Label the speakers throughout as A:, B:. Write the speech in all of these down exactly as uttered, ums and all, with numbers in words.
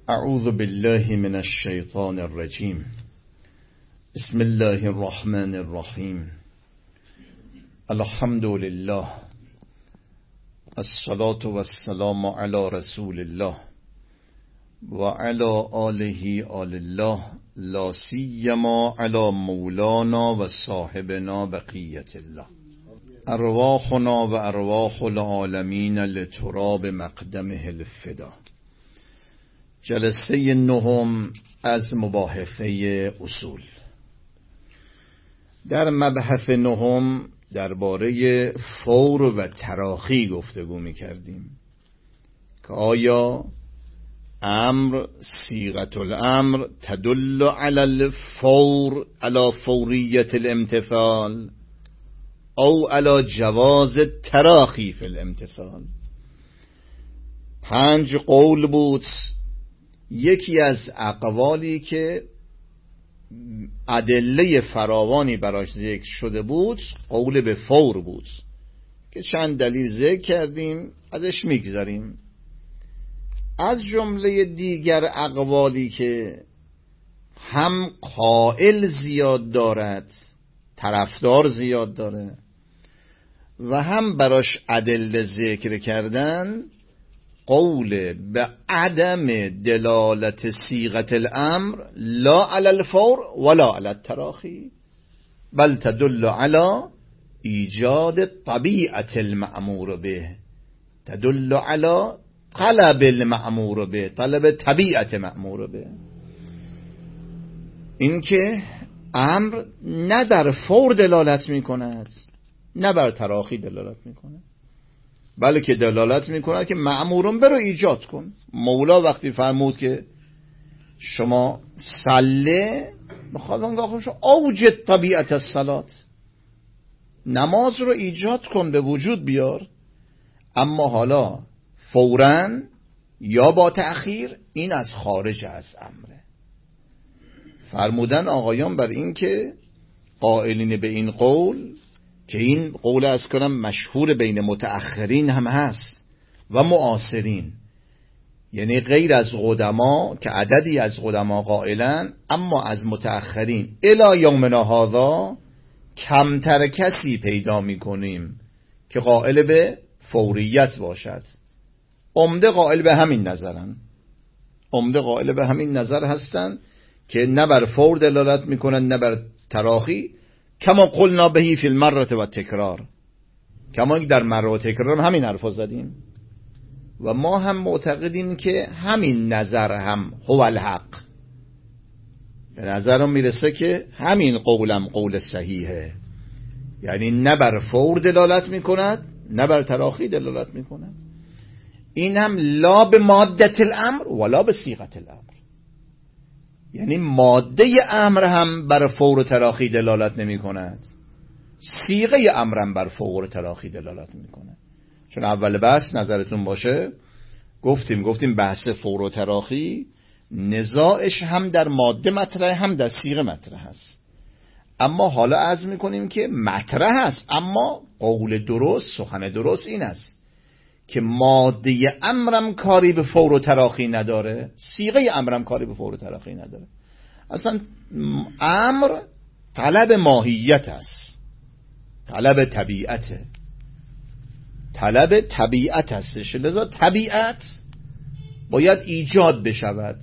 A: اعوذ بالله من الشیطان الرجیم. بسم الله الرحمن الرحیم. الحمد لله، الصلاة والسلام علی رسول الله و علی آله آل الله، لا سیما علی مولانا و صاحبنا بقیت الله. ارواحنا و ارواح العالمین لتراب مقدمه الفدا. جلسه نهم از مباحثه اصول. در مبحث نهم درباره فور و تراخی گفتگو می کردیم که آیا امر صیغه الامر تدل علی الفور علی فوریت الامتثال او علی جواز تراخی فی الامتثال. پنج قول بود. یکی از اقوالی که ادله فراوانی براش ذکر شده بود قول به فور بود که چند دلیل ذکر کردیم، ازش میگذاریم. از جمله دیگر اقوالی که هم قائل زیاد دارد، طرفدار زیاد داره و هم براش ادله ذکر کردن، قول به عدم دلالت صیغه الامر لا علی الفور ولا علی التراخی بل تدل علی ایجاد طبیعت المأمور به، تدل علی طلب المأمور به، طلب طبیعت مأمور به. این که امر نه بر فور دلالت می کند نه بر تراخی دلالت می کند، بلکه دلالت می کند که مأمورون برو ایجاد کن. مولا وقتی فرمود که شما صله، بخواد اونگاه شما اوجد طبیعت الصلات، نماز رو ایجاد کن، به وجود بیار. اما حالا فوراً یا با تأخیر، این از خارج از امره. فرمودن آقایان بر این که قائلین به این قول، که این قول از کنم مشهور بین متأخرین هم هست و معاصرین، یعنی غیر از قدما که عددی از قدما قائلن، اما از متأخرین الی یومنا هذا کمتر کسی پیدا میکنیم که قائل به فوریت باشد. عمده قائل به همین نظرن، عمده قائل به همین نظر هستن که نه بر فور دلالت میکنن نه بر تراخی، کما قلنا بهی فی المرة و تکرار، کما در مره و تکرار هم همین حرفا زدیم و ما هم معتقدیم که همین نظر هم هو الحق. به نظرم میرسه که همین قولم قول صحیحه، یعنی نه بر فور دلالت میکند نه بر تراخی دلالت میکند. این هم لا به مادت الامر ولا به صیغه الامر، یعنی ماده امر هم بر فور و تراخی دلالت نمی کند، صیغه امر هم بر فور و تراخی دلالت می کند. چون اول بحث نظرتون باشه گفتیم گفتیم بحث فور و تراخی نزاعش هم در ماده مطرح هم در صیغه مطرح هست. اما حالا عرض می کنیم که مطرح هست، اما قول درست، سخن درست این است که ماده امرم کاری به فور و تراخی نداره، صیغه امرم کاری به فور و تراخی نداره. اصلا امر طلب ماهیت است، طلب طبیعته، طلب طبیعت هستش. لذا طبیعت باید ایجاد بشود،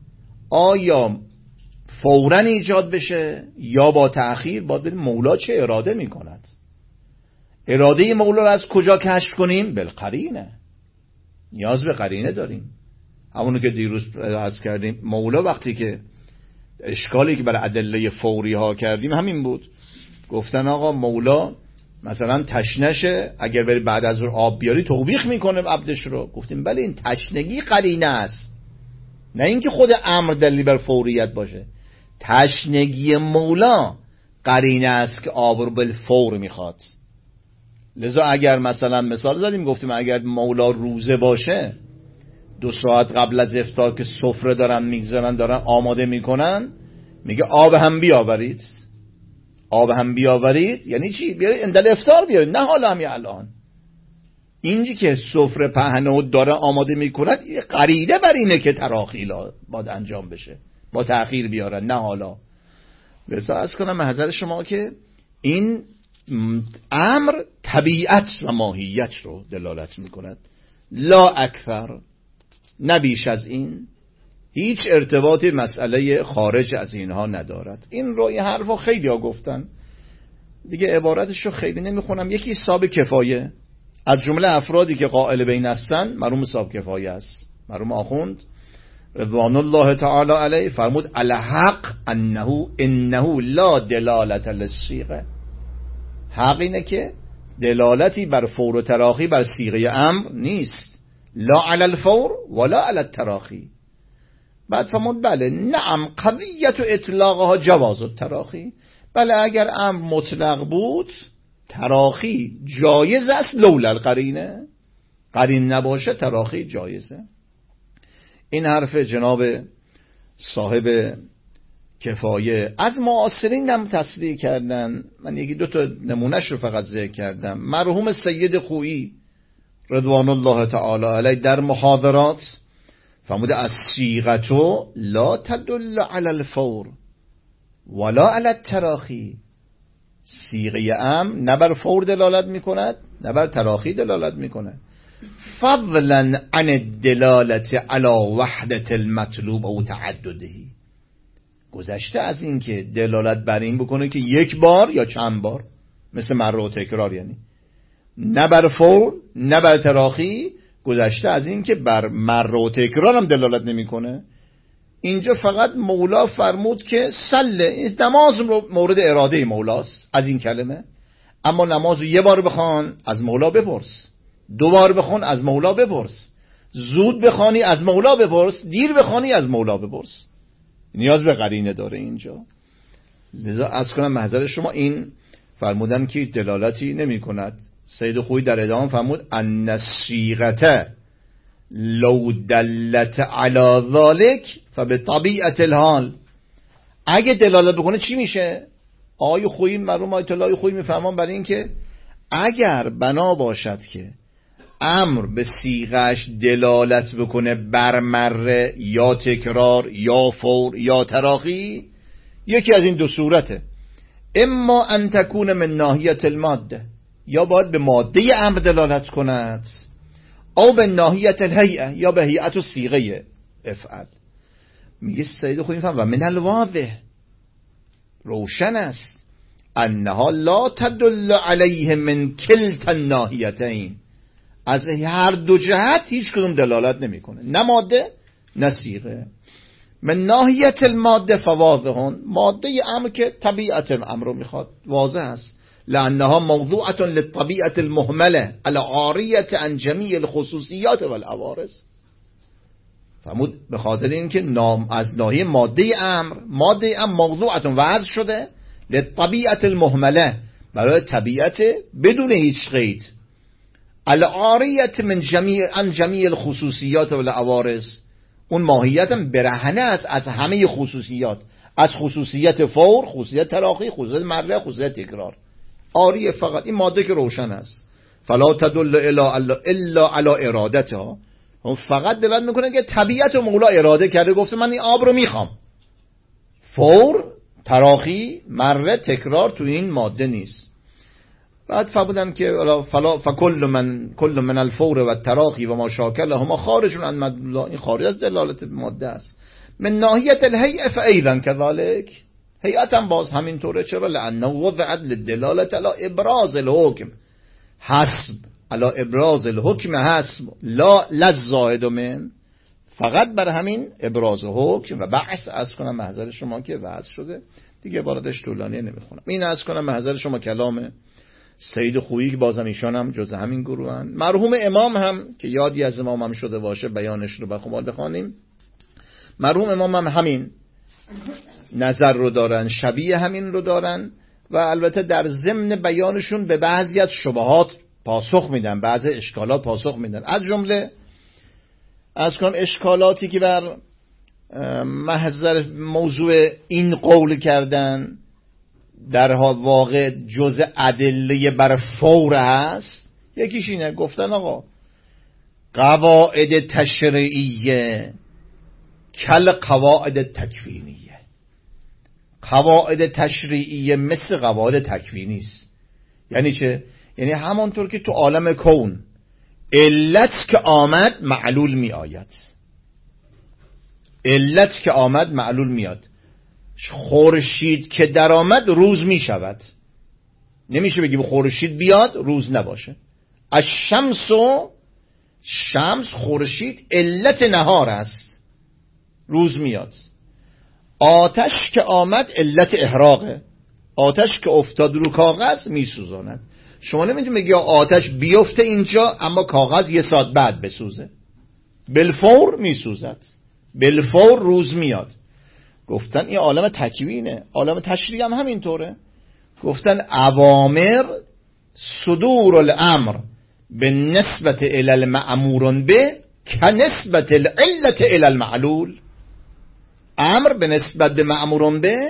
A: آیا فوراً ایجاد بشه یا با تأخیر. باید ببینیم مولا چه اراده می کند. اراده مولا رو از کجا کشف کنیم؟ بالقرینه، نیاز به قرینه داریم. همونو که دیروز عرض کردیم، مولا وقتی که اشکالی که برای ادله فوری ها کردیم همین بود. گفتن آقا مولا مثلا تشنشه، اگر بری بعد از اون آب بیاری توبیخ میکنه عبدش رو. گفتیم بله، این تشنگی قرینه است، نه اینکه خود امر دلیل بر فوریت باشه. تشنگی مولا قرینه است که آب رو بالفور میخواد. لذا اگر مثلا مثال زدیم گفتیم اگر مولا روزه باشه، دو ساعت قبل از افطار که سفره دارن میگذارن دارن آماده میکنن، میگه آب هم بیاورید، آب هم بیاورید. یعنی چی؟ بیارید اندل افطار بیارید، نه حالا همین الان. اینجی که سفره پهنه و داره آماده میکند قریده بر اینه که تراخی باید انجام بشه، با تأخیر بیارن، نه حالا. بذار از کنم محضر شما که این امر طبیعت و ماهیت رو دلالت میکند، لا اکثر، نه بیش از این. هیچ ارتباطی مسئله خارج از اینها ندارد. این رو این حرفا خیلی ها گفتن دیگه، عبارتش رو خیلی نمیخونم. یکی صاحب کفایه از جمله افرادی که قائل به این هستن مرحوم صاحب کفایه است، مرحوم آخوند رضوان الله تعالی علیه، فرمود الحق انه انه لا دلالت للصیغه. حق اینه که دلالتی بر فور و تراخی بر صیغه امر نیست، لا علی الفور ولا علی التراخی. بعد فرمود بله نعم قضیت اطلاقها جواز التراخی، بله اگر امر مطلق بود تراخی جایز است، لولا القرینه، قرین نباشه تراخی جایزه. این حرف جناب صاحب کفایه. از معاصرین هم تصدیق کردن، من یکی دو تا نمونهش رو فقط ذکر کردم. مرحوم سید خویی رضوان الله تعالی علیه در محاضرات فرموده الصیغة لا تدل علی الفور ولا علی التراخی. صیغه امر نه بر فور دلالت میکند نه بر تراخی دلالت میکند، فضلا عن الدلالت علی وحدت المطلوب او تعدده، گذشته از این که دلالت بر این بکنه که یک بار یا چند بار، مثل مره و تکرار، یعنی نه بر فور نه بر تراخی، گذشته از این که بر مره و تکرار هم دلالت نمیکنه. اینجا فقط مولا فرمود که سله، نماز مورد اراده مولاست از این کلمه، اما نماز یه بار بخوان از مولا بپرس، دو بار بخوان از مولا بپرس، زود بخوانی از مولا بپرس، دیر بخوانی از مولا بپرس، نیاز به قرینه داره اینجا. لذا از کنم محضر شما این فرمودن که دلالتی نمی کند. سید خویی در ادامه فرمود ان الصیغة لو دلت علی ذلك فبطبیعة الحال، اگه دلالت بکنه چی میشه؟ آقای خویی مرحوم آیت الله خویی میفهمان برای این که اگر بنا باشد که امر به صیغه‌اش دلالت بکنه بر مره یا تکرار یا فور یا تراخی، یکی از این دو صورته، اما ان تکون من ناحیه الماده، یا باید به ماده امر دلالت کند، او به ناحیه الهیئه، یا به هیئت و صیغه افعل. میگه سید خویی فهم و من الواضح، روشن است، انها لا تدل علیه من کلتا الناحیتین، از هر دو جهت هیچ کدوم دلالت نمیکنه، نه ماده نه صیغه. من ناحیت الماده فواضحون، ماده امر که طبیعت امر رو میخواد واضح است، لانها موضوعه للطبیعه المهمله العاریه عن جمیع الخصوصیات والعوارض. فرمود به خاطر اینکه نام از ناحیه ماده امر، ماده امر موضوعه وضع شده للطبیعه المهمله، برای طبیعت بدون هیچ قید، العاریت من جمیع عن جمیع الخصوصیات والعوارض، اون ماهیت هم برهنه است از همه خصوصیات، از خصوصیت فور، خصوصیت تراخی، خصوصیت مره، خصوصیت تکرار، عاریه فقط این ماده که روشن است. فلا تدل الا الا علی ارادتها، فقط دلالت میکنه که طبیعت و مولا اراده کرده، گفته من این آب رو میخوام. فور، تراخی، مره، تکرار تو این ماده نیست. بعد فرمودن که فلا فکل من کل من الفور و التراخی و ما شاکلهما خارج عن مدلول، این خارج از دلالت ماده است. من ناحیه الهیئه فایضا كذلك، هیئت هم باز همینطوره. چرا؟ لانه وضعت للدلاله على ابراز الحكم حسب، على ابراز الحكم حسب لا للزائد من، فقط بر همین ابراز حکم و بحث از کنم محضر شما که وضع شده دیگه، عبارتش طولانی نمیخونم. این از کنم محضر شما کلام سید خویی که بازم ایشان هم جز همین گروهن. مرحوم امام هم که یادی از امام هم شده باشه بیانش رو بخوام بخوانیم. مرحوم امام هم همین نظر رو دارن، شبیه همین رو دارن و البته در ضمن بیانشون به بعضی از شبهات پاسخ میدن، بعضی اشکالات پاسخ میدن. از جمله از کنم اشکالاتی که بر محضر موضوع این قول کردن در واقع جزء ادله بر فور هست، یکیش اینه، گفتن آقا قواعد تشریعیه کل قواعد تکوینیه. قواعد تشریعیه مثل قواعد تکوینی است. یعنی چه؟ یعنی همانطور که تو عالم کون علت که آمد معلول می آید، علت که آمد معلول میاد. خورشید که در آمد روز می شود. نمیشه بگی خورشید بیاد روز نباشه. الشمس و شمس خورشید علت نهار است، روز میاد. آتش که آمد علت احراقه، آتش که افتاد رو کاغذ میسوزاند. شما نمیتونید بگی آتش بیفته اینجا اما کاغذ یه ساعت بعد بسوزه، بالفور میسوزد، بالفور روز میاد. گفتن این عالم تکوینه. عالم تشریع هم همینطوره. گفتن اوامر صدور الامر به نسبت الی المأمور به که نسبت العلت الی المعلول. امر به نسبت به مأمور به،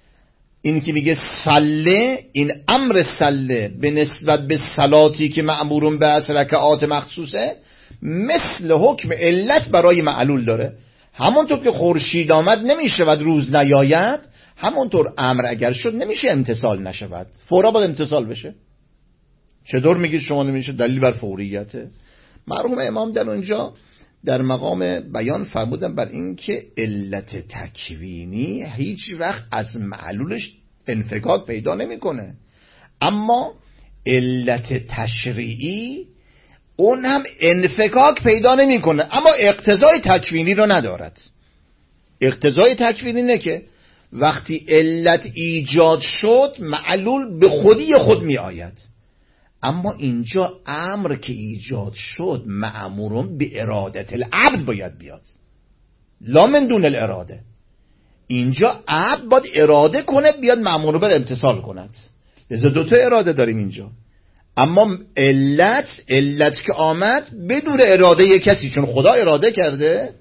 A: این که میگه صله، این امر صله به نسبت به صلاتی که مأمور به از رکعات مخصوصه مثل حکم علت برای معلول داره. همونطور که خورشید آمد نمیشه و روز نیاید، همونطور امر اگر شد نمیشه امتثال نشود، فورا باید امتثال بشه. چطور میگید شما نمیشه؟ دلیل بر فوریته. مرحوم امام در اونجا در مقام بیان فرمودن بر این که علت تکوینی هیچ وقت از معلولش انفکاک پیدا نمیکنه، اما علت تشریعی اون هم انفکاک پیدا نمیکنه اما اقتضای تکوینی رو ندارد. اقتضای تکوینی نه که وقتی علت ایجاد شد معلول به خودی خود می آید، اما اینجا امر که ایجاد شد مأمورون به ارادت العبد باید بیاد، لا من دون الاراده. اینجا عبد باید اراده کنه بیاد مأمور بر امتثال کند. لذا دوتا اراده داریم اینجا. اما علت علت که آمد بدون اراده کسی، چون خدا اراده کرده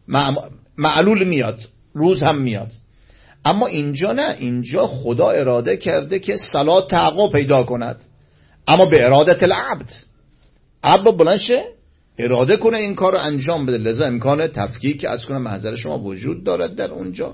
A: معلول میاد، روز هم میاد. اما اینجا نه، اینجا خدا اراده کرده که صلات تحقق پیدا کند اما به ارادت العبد. عبد بلند شه اراده کنه این کار رو انجام بده. لذا امکان تفکیک از کنه محضر شما وجود دارد در اونجا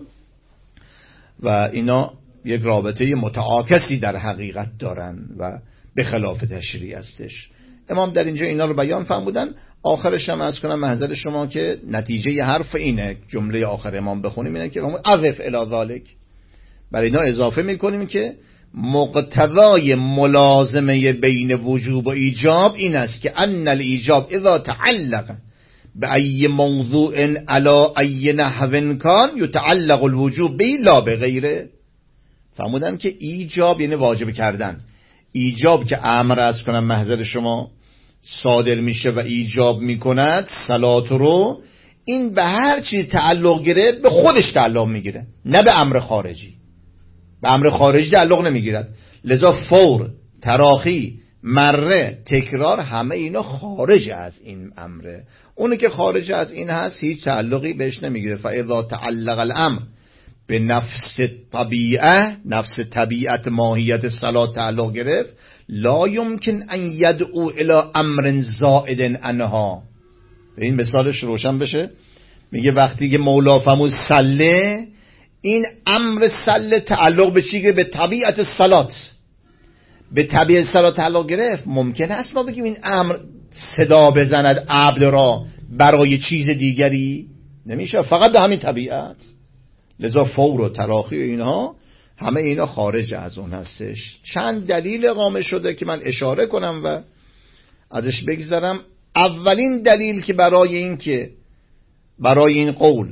A: و اینا یک رابطه متعاکسی در حقیقت دارن و به خلاف تشریع استش. امام در اینجا اینا رو بیان فرمودن. آخرش هم از کنم محضر شما که نتیجه حرف اینه، جمله آخر امام بخونیم اینه که اضف الی ذالک، برای اینا اضافه میکنیم که مقتضای ملازمه بین وجوب و ایجاب این است که ان الایجاب اذا تعلق به ای موضوع علی ای نحو کان یتعلق الوجوب به لا به غیره. فرمودن که ایجاب یعنی واجب کردن. ایجاب که امر از کنم محضر شما صادر میشه و ایجاب میکند صلات رو، این به هر چیز تعلق گیره به خودش تعلق میگیره، نه به امر خارجی. به امر خارجی تعلق نمیگیرد. لذا فور، تراخی، مره، تکرار، همه اینا خارج از این امره. اونی که خارج از این هست هیچ تعلقی بهش نمیگیره. فاذا تعلق الامر به نفس طبیعه، نفس طبیعت ماهیت صلات تعلق گرفت، لا یمکن ان یدعو الی امر زائد عنها. به این مثالش روشن بشه. میگه وقتی که مولا فرمود صله، این امر صله تعلق به چی گرفت؟ به طبیعت صلات. به طبیعت صلات تعلق گرفت. ممکن است ما بگیم این امر صدا بزند عبد را برای چیز دیگری؟ نمیشه، فقط به همین طبیعت. لذا فور و تراخی و اینها همه اینا خارج از اون هستش. چند دلیل اقامه شده که من اشاره کنم و ازش بگذرم. اولین دلیل که برای این که برای این قول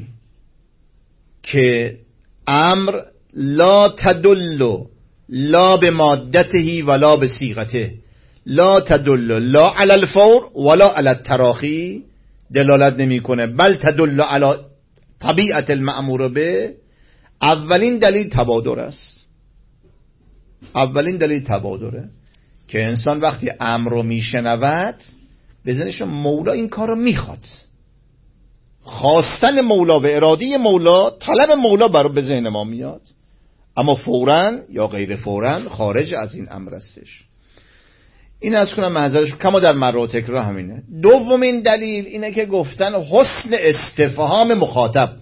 A: که امر لا تدل لا به مادته ولا به صیغته، لا تدل لا علی الفور ولا علی التراخی، دلالت نمیکنه، بل تدل علی طبیعت المأمور به. اولین دلیل تبادر است. اولین دلیل تبادره که انسان وقتی امر رو میشنود بزنش مولا این کار رو میخواد، خواستن مولا و اراده مولا، طلب مولا برای به ذهن ما میاد، اما فوراً یا غیر فوراً خارج از این امر استش. این از کنم محضرش کما در مرة و تکرار همینه. دومین دلیل اینه که گفتن حسن استفهام مخاطب.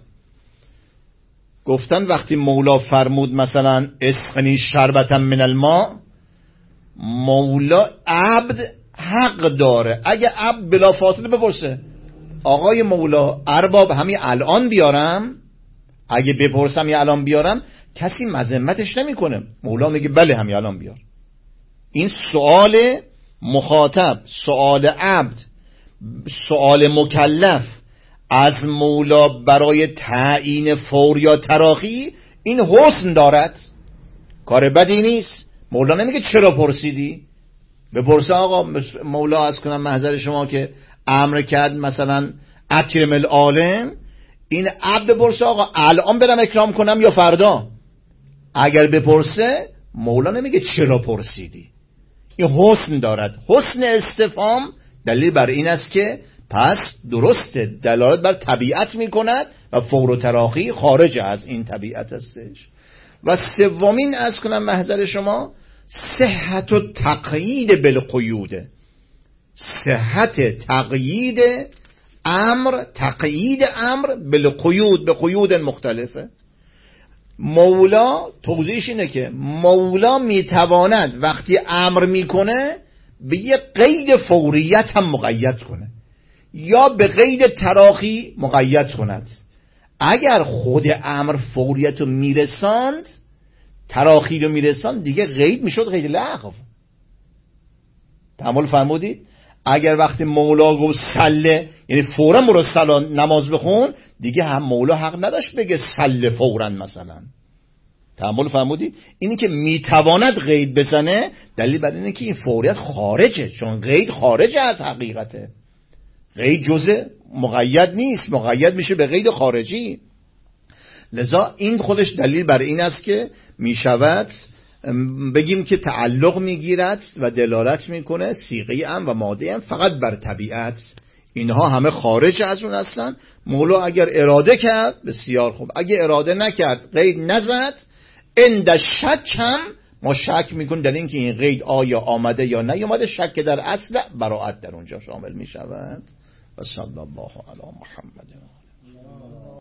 A: گفتن وقتی مولا فرمود مثلا اسقنی شربتا من الماء، مولا عبد حق داره اگه عبد بلا فاصله بپرسه آقای مولا ارباب همین الان بیارم؟ اگه بپرسم یه الان بیارم کسی مذمتش نمیکنه. مولا میگه بله همین الان بیار. این سوال مخاطب، سوال عبد، سوال مکلف از مولا برای تعیین فور یا تراخی این حسن دارد، کار بدی نیست. مولا نمیگه چرا پرسیدی، بپرسه آقا مولا از کنم محضر شما که امر کرد مثلا اکرم العالم، این عبد بپرسه آقا الان برم اکرام کنم یا فردا. اگر بپرسه مولا نمیگه چرا پرسیدی، این حسن دارد. حسن استفهام دلیل بر این است که پس درسته دلالت بر طبیعت میکند و فور و تراخی خارج از این طبیعت استش. و سومین از کنم محضر شما صحت و تقیید بالقیود، صحت تقیید امر، تقیید امر بالقیود، به قیود مختلفه. مولا توضیحش اینه که مولا میتواند وقتی امر میکنه به یه قید فوریت هم مقید کنه یا به قید تراخی مقید کند. اگر خود امر فوریت رو میرساند، تراخی رو میرساند، دیگه قید میشد قید لغو. تأمل فرمودید؟ اگر وقتی مولا گفت سله یعنی فورا برو سلا نماز بخون، دیگه هم مولا حق نداشت بگه سله فورا مثلا. تأمل فرمودید؟ اینی که میتواند قید بزنه دلیل بر اینه که این فوریت خارجه، چون قید خارج از حقیقته. قید جزء مقید نیست، مقید میشه به قید خارجی. لذا این خودش دلیل بر این است که میشود بگیم که تعلق میگیرد و دلالت میکنه صیغه ام و ماده ام فقط بر طبیعت. اینها همه خارج از اون هستن. مولا اگر اراده کرد بسیار خوب، اگر اراده نکرد قید نزد، عند شک هم ما شک میکنیم در این که این قید آیا آمده یا نیامده. شک در اصل براءت در اونجا شامل میشود. و صلی الله علی محمد.